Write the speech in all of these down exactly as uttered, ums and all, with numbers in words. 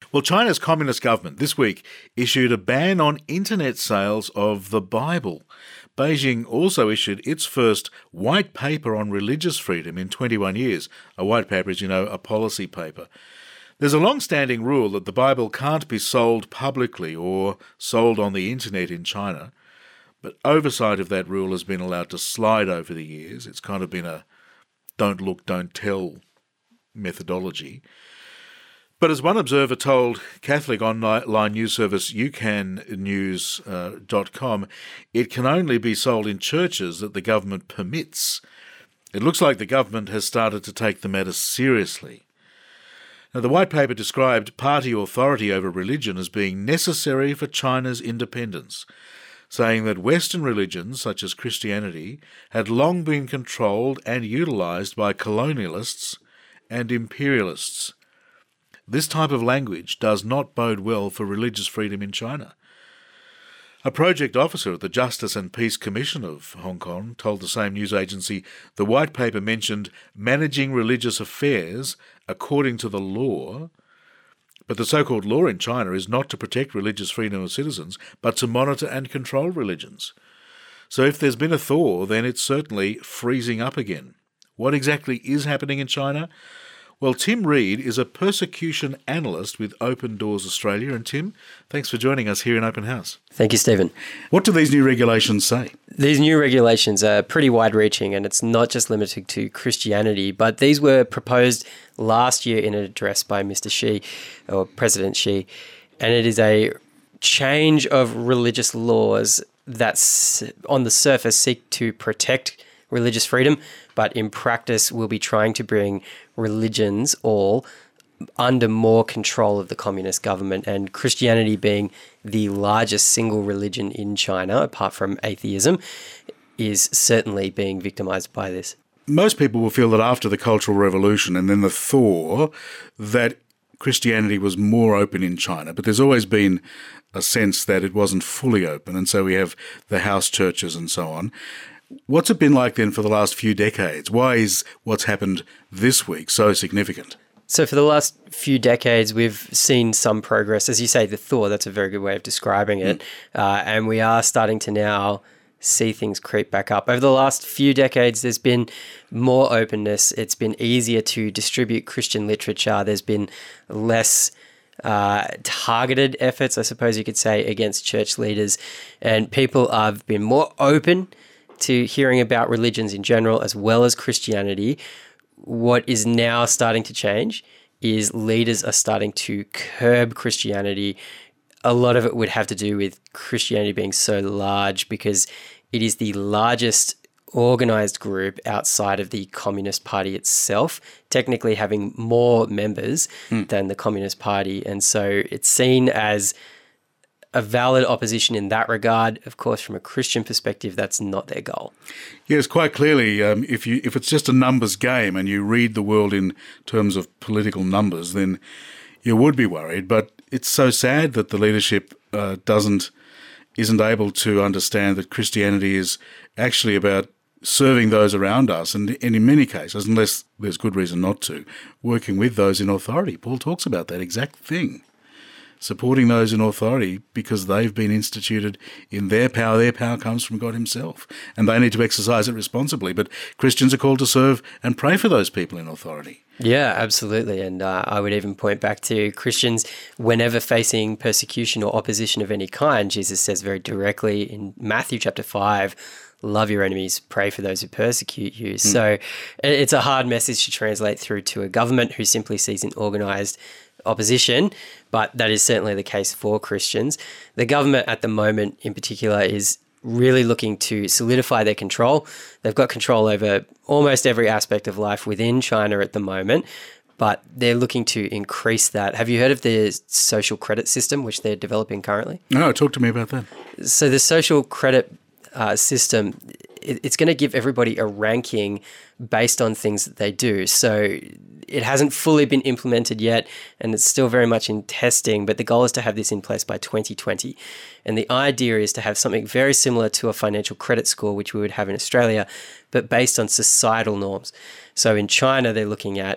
Well, China's Communist government this week issued a ban on internet sales of the Bible. Beijing also issued its first white paper on religious freedom in twenty-one years. A white paper is, you know, a policy paper. There's a long-standing rule that the Bible can't be sold publicly or sold on the internet in China, but oversight of that rule has been allowed to slide over the years. It's kind of been a don't look, don't tell methodology. But as one observer told Catholic online news service u can news dot com, it can only be sold in churches that the government permits. It looks like the government has started to take the matter seriously. Now, the white paper described party authority over religion as being necessary for China's independence, saying that Western religions, such as Christianity, had long been controlled and utilised by colonialists and imperialists. This type of language does not bode well for religious freedom in China. A project officer at the Justice and Peace Commission of Hong Kong told the same news agency the white paper mentioned managing religious affairs according to the law, but the so-called law in China is not to protect religious freedom of citizens, but to monitor and control religions. So if there's been a thaw, then it's certainly freezing up again. What exactly is happening in China? Well, Tim Reed is a persecution analyst with Open Doors Australia. And Tim, thanks for joining us here in Open House. Thank you, Stephen. What do these new regulations say? These new regulations are pretty wide-reaching, and it's not just limited to Christianity, but these were proposed last year in an address by Mister Xi, or President Xi, and it is a change of religious laws that on the surface seek to protect religious freedom, but in practice will be trying to bring religions all under more control of the communist government, and Christianity being the largest single religion in China, apart from atheism, is certainly being victimized by this. Most people will feel that after the Cultural Revolution and then the thaw, that Christianity was more open in China, but there's always been a sense that it wasn't fully open, and so we have the house churches and so on. What's it been like then for the last few decades? Why is what's happened this week so significant? So for the last few decades, we've seen some progress. As you say, the thaw, that's a very good way of describing it. Mm. Uh, and we are starting to now see things creep back up. Over the last few decades, there's been more openness. It's been easier to distribute Christian literature. There's been less uh, targeted efforts, I suppose you could say, against church leaders. And people have been more open to hearing about religions in general, as well as Christianity. What is now starting to change is leaders are starting to curb Christianity. A lot of it would have to do with Christianity being so large because it is the largest organized group outside of the Communist Party itself, technically having more members mm. than the Communist Party. And so it's seen as a valid opposition in that regard. Of course, from a Christian perspective, that's not their goal. Yes, quite clearly, um, if you if it's just a numbers game and you read the world in terms of political numbers, then you would be worried. But it's so sad that the leadership uh, doesn't isn't able to understand that Christianity is actually about serving those around us, and, and in many cases, unless there's good reason not to, working with those in authority. Paul talks about that exact thing. Supporting those in authority because they've been instituted in their power. Their power comes from God himself, and they need to exercise it responsibly. But Christians are called to serve and pray for those people in authority. Yeah, absolutely. And uh, I would even point back to Christians, whenever facing persecution or opposition of any kind, Jesus says very directly in Matthew chapter five, love your enemies, pray for those who persecute you. Mm. So it's a hard message to translate through to a government who simply sees an organised opposition, but that is certainly the case for Christians. The government at the moment in particular is really looking to solidify their control. They've got control over almost every aspect of life within China at the moment, but they're looking to increase that. Have you heard of the social credit system, which they're developing currently? No, talk to me about that. So the social credit uh, system, it, it's going to give everybody a ranking based on things that they do. So it hasn't fully been implemented yet, and it's still very much in testing, but the goal is to have this in place by twenty twenty. And the idea is to have something very similar to a financial credit score, which we would have in Australia, but based on societal norms. So in China, they're looking at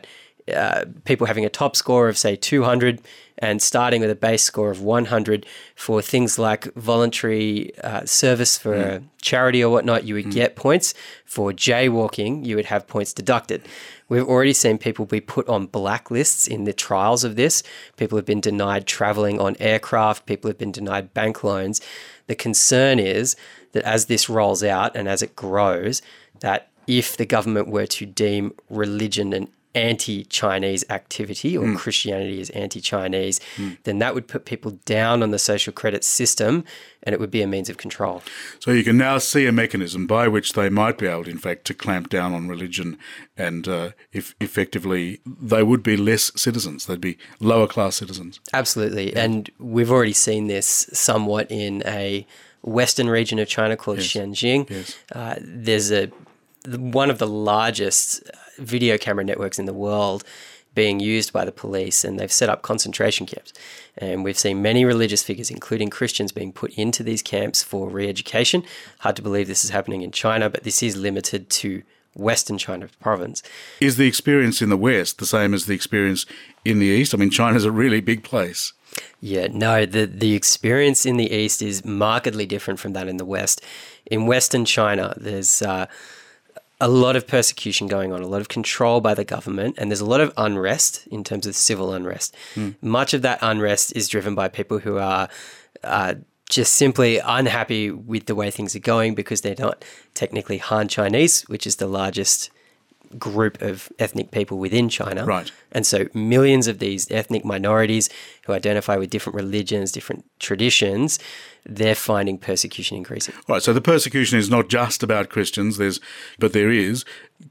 uh, people having a top score of, say, two hundred and starting with a base score of one hundred for things like voluntary uh, service for mm. a charity or whatnot, you would mm. get points. For jaywalking, you would have points deducted. We've already seen people be put on blacklists in the trials of this. People have been denied traveling on aircraft. People have been denied bank loans. The concern is that as this rolls out and as it grows, that if the government were to deem religion an anti-Chinese activity or mm. Christianity as anti-Chinese, mm. then that would put people down on the social credit system and it would be a means of control. So you can now see a mechanism by which they might be able, in fact, to clamp down on religion and uh, if effectively they would be less citizens. They'd be lower class citizens. Absolutely. Yeah. And we've already seen this somewhat in a western region of China called yes. Xinjiang. Yes. Uh, there's a one of the largest video camera networks in the world being used by the police, and they've set up concentration camps. And we've seen many religious figures, including Christians, being put into these camps for re-education. Hard to believe this is happening in China, but this is limited to Western China province. Is the experience in the West the same as the experience in the East? I mean, China's a really big place. Yeah, no, the, the experience in the East is markedly different from that in the West. In Western China, there's uh, a lot of persecution going on, a lot of control by the government, and there's a lot of unrest in terms of civil unrest. Mm. Much of that unrest is driven by people who are uh, just simply unhappy with the way things are going because they're not technically Han Chinese, which is the largest group of ethnic people within China. Right. And so millions of these ethnic minorities who identify with different religions, different traditions, they're finding persecution increasing. Right. So the persecution is not just about Christians, there's, but there is,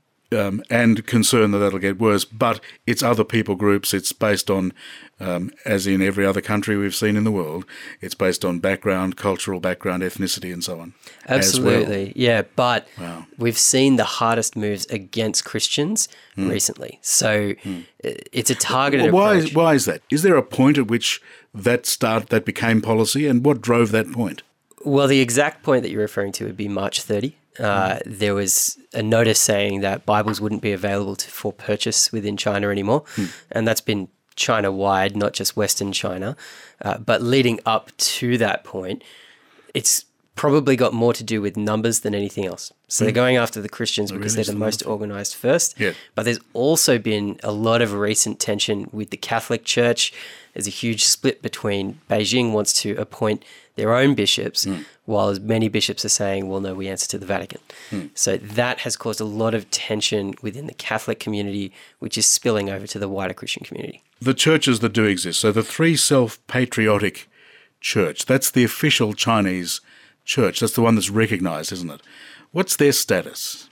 um, and concern that that'll get worse, but it's other people groups. It's based on, um, as in every other country we've seen in the world, it's based on background, cultural background, ethnicity, and so on. Absolutely. Well. Yeah. But wow. we've seen the hardest moves against Christians mm. recently. So mm. it's a targeted well, why approach. Is, why is that? Is there a point at which that start that became policy, and what drove that point? Well, the exact point that you're referring to would be March thirtieth. Uh, mm. There was a notice saying that Bibles wouldn't be available to, for purchase within China anymore. Mm. And that's been China-wide, not just Western China. Uh, but leading up to that point, it's probably got more to do with numbers than anything else. So mm. they're going after the Christians oh, because really? they're the most organised first. Yeah. But there's also been a lot of recent tension with the Catholic Church. There's a huge split between Beijing wants to appoint their own bishops, mm. while as many bishops are saying, well, no, we answer to the Vatican. Mm. So that has caused a lot of tension within the Catholic community, which is spilling over to the wider Christian community. The churches that do exist, so the Three Self-Patriotic Church, that's the official Chinese church. That's the one that's recognised, isn't it? What's their status?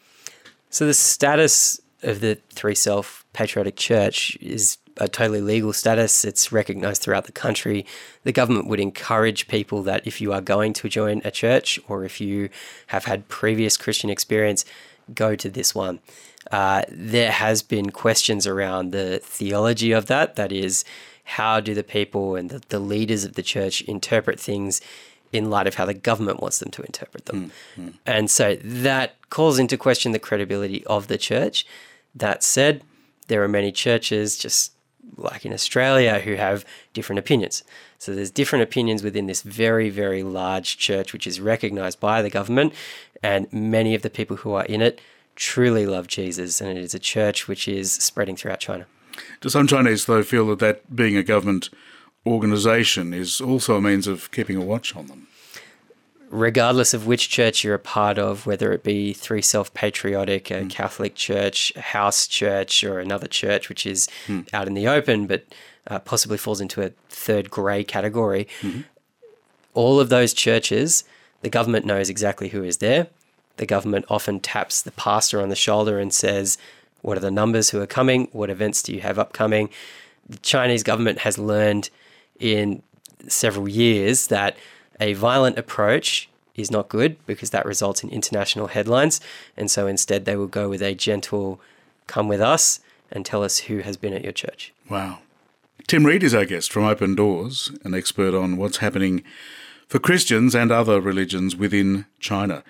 So the status of the Three Self-Patriotic Church is a totally legal status. It's recognised throughout the country. The government would encourage people that if you are going to join a church or if you have had previous Christian experience, go to this one. Uh, there has been questions around the theology of that. That is, how do the people and the, the leaders of the church interpret things in light of how the government wants them to interpret them? Mm-hmm. And so that calls into question the credibility of the church. That said, there are many churches, just like in Australia, who have different opinions. So there's different opinions within this very, very large church, which is recognised by the government, and many of the people who are in it truly love Jesus, and it is a church which is spreading throughout China. Do some Chinese, though, feel that that being a government organisation is also a means of keeping a watch on them? Regardless of which church you're a part of, whether it be Three Self-Patriotic, a mm. Catholic church, a house church, or another church which is mm. out in the open but uh, possibly falls into a third grey category, mm-hmm. all of those churches, the government knows exactly who is there. The government often taps the pastor on the shoulder and says, what are the numbers who are coming? What events do you have upcoming? The Chinese government has learned in several years that a violent approach is not good because that results in international headlines. And so instead they will go with a gentle, come with us and tell us who has been at your church. Wow. Tim Reed is our guest from Open Doors, an expert on what's happening for Christians and other religions within China.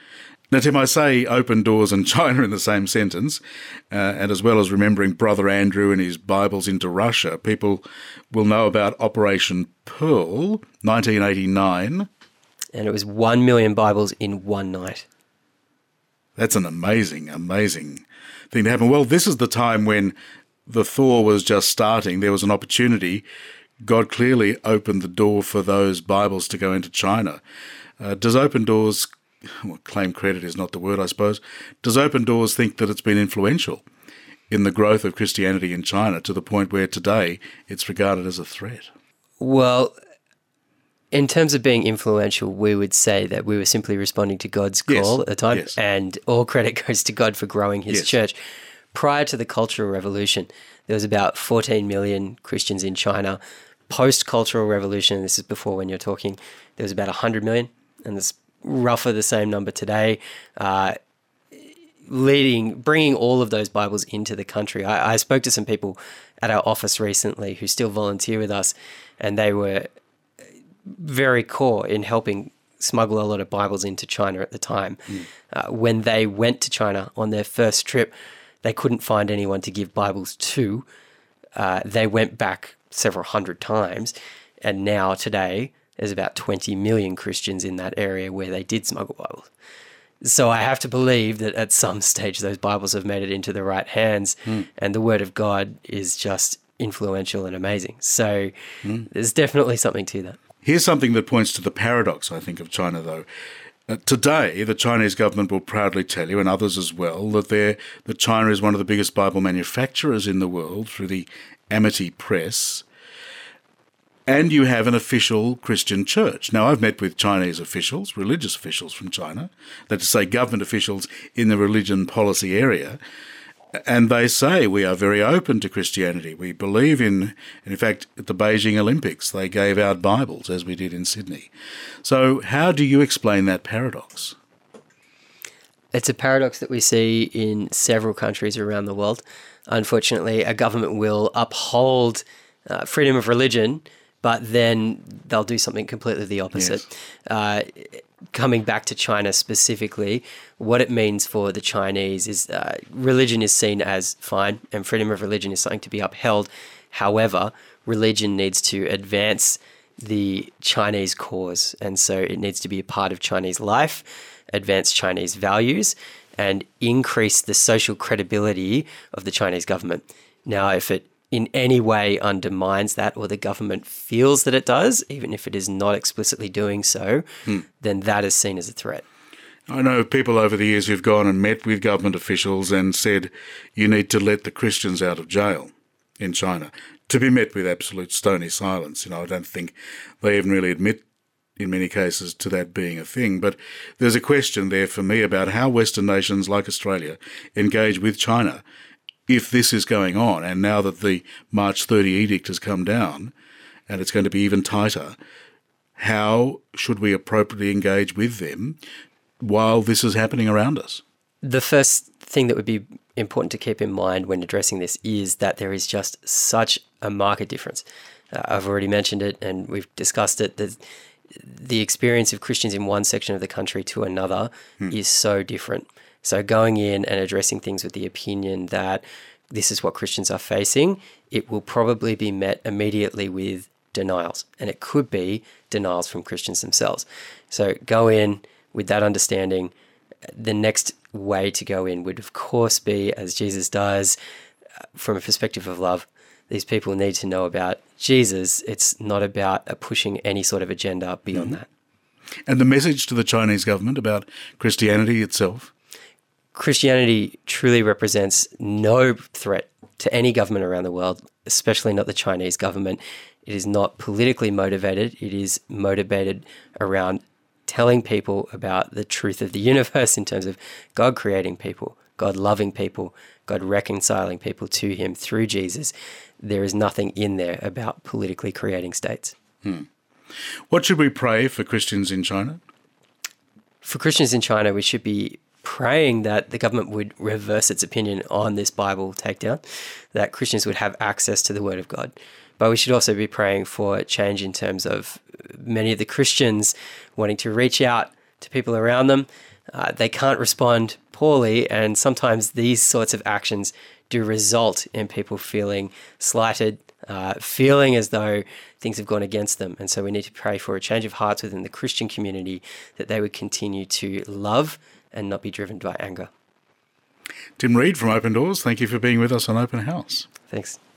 Now, Tim, I say open doors and China in the same sentence, uh, and as well as remembering Brother Andrew and his Bibles into Russia, people will know about Operation Pearl, nineteen eighty-nine. And it was one million Bibles in one night. That's an amazing, amazing thing to happen. Well, this is the time when the thaw was just starting. There was an opportunity. God clearly opened the door for those Bibles to go into China. Uh, does Open Doors... Well, claim credit is not the word, I suppose. Does Open Doors think that it's been influential in the growth of Christianity in China to the point where today it's regarded as a threat? Well, in terms of being influential, we would say that we were simply responding to God's call Yes. at the time, Yes. and all credit goes to God for growing his Yes. church. Prior to the Cultural Revolution, there was about fourteen million Christians in China. Post-Cultural Revolution, this is before when you're talking, there was about one hundred million, and there's roughly the same number today, uh, leading, bringing all of those Bibles into the country. I, I spoke to some people at our office recently who still volunteer with us, and they were very core in helping smuggle a lot of Bibles into China at the time. Mm. Uh, when they went to China on their first trip, they couldn't find anyone to give Bibles to. Uh, they went back several hundred times, and now today there's about twenty million Christians in that area where they did smuggle Bibles. So I have to believe that at some stage those Bibles have made it into the right hands, mm. and the Word of God is just influential and amazing. So mm. there's definitely something to that. Here's something that points to the paradox, I think, of China, though. Uh, today, the Chinese government will proudly tell you, and others as well, that, they're, that China is one of the biggest Bible manufacturers in the world through the Amity Press. And you have an official Christian church. Now, I've met with Chinese officials, religious officials from China, that is to say government officials in the religion policy area, and they say we are very open to Christianity. We believe in, and in fact, at the Beijing Olympics, they gave out Bibles, as we did in Sydney. So how do you explain that paradox? It's a paradox that we see in several countries around the world. Unfortunately, a government will uphold uh, freedom of religion, but then they'll do something completely the opposite. Yes. Uh, coming back to China specifically, what it means for the Chinese is uh, religion is seen as fine, and freedom of religion is something to be upheld. However, religion needs to advance the Chinese cause, and so it needs to be a part of Chinese life, advance Chinese values, and increase the social credibility of the Chinese government. Now, if it in any way undermines that, or the government feels that it does, even if it is not explicitly doing so, hmm. then that is seen as a threat. I know people over the years who've gone and met with government officials and said, you need to let the Christians out of jail in China, to be met with absolute stony silence. You know, I don't think they even really admit in many cases to that being a thing. But there's a question there for me about how Western nations like Australia engage with China if this is going on. And now that the March thirtieth edict has come down and it's going to be even tighter, how should we appropriately engage with them while this is happening around us? The first thing that would be important to keep in mind when addressing this is that there is just such a marked difference. Uh, I've already mentioned it and we've discussed it. The, the experience of Christians in one section of the country to another hmm. is so different. So going in and addressing things with the opinion that this is what Christians are facing, it will probably be met immediately with denials. And it could be denials from Christians themselves. So go in with that understanding. The next way to go in would, of course, be, as Jesus does, from a perspective of love. These people need to know about Jesus. It's not about pushing any sort of agenda beyond mm-hmm. that. And the message to the Chinese government about Christianity itself? Christianity truly represents no threat to any government around the world, especially not the Chinese government. It is not politically motivated. It is motivated around telling people about the truth of the universe in terms of God creating people, God loving people, God reconciling people to him through Jesus. There is nothing in there about politically creating states. Hmm. What should we pray for Christians in China? For Christians in China, we should be praying that the government would reverse its opinion on this Bible takedown, that Christians would have access to the Word of God. But we should also be praying for change in terms of many of the Christians wanting to reach out to people around them, uh, they can't respond poorly, and sometimes these sorts of actions do result in people feeling slighted, uh, feeling as though things have gone against them. And so we need to pray for a change of hearts within the Christian community, that they would continue to love and not be driven by anger. Tim Reed from Open Doors, thank you for being with us on Open House. Thanks.